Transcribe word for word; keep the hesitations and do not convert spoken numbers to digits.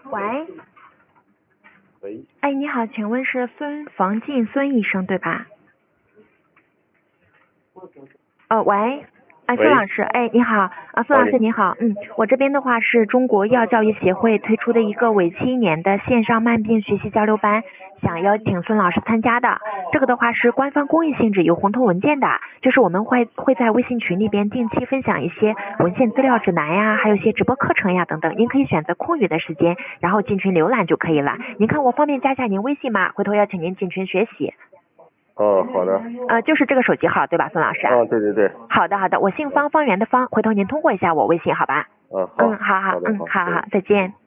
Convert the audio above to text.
喂， 喂， 哎，你好，请问是孙房静孙医生对吧？呃，喂，哎，孙喂老师，哎，你好，啊，孙啊， 老师你你好，嗯，我这边的话是中国药教育协会推出的一个为期一年的线上慢病学习交流班，想邀请孙老师参加的。这个的话是官方公益性质，有红头文件的，就是我们会会在微信群里边定期分享一些文献资料指南呀，还有一些直播课程呀等等，您可以选择空余的时间，然后进群浏览就可以了。您看我方便加一下您微信吗？回头邀请您进群学习。 哦，好的。 呃，就是这个手机号对吧，孙老师？ 啊，对对对。 好的好的，我姓方，方圆的方，回头您通过一下我微信好吧？ 嗯，好。 嗯，好好，嗯， 好的，好。对。 好好，再见。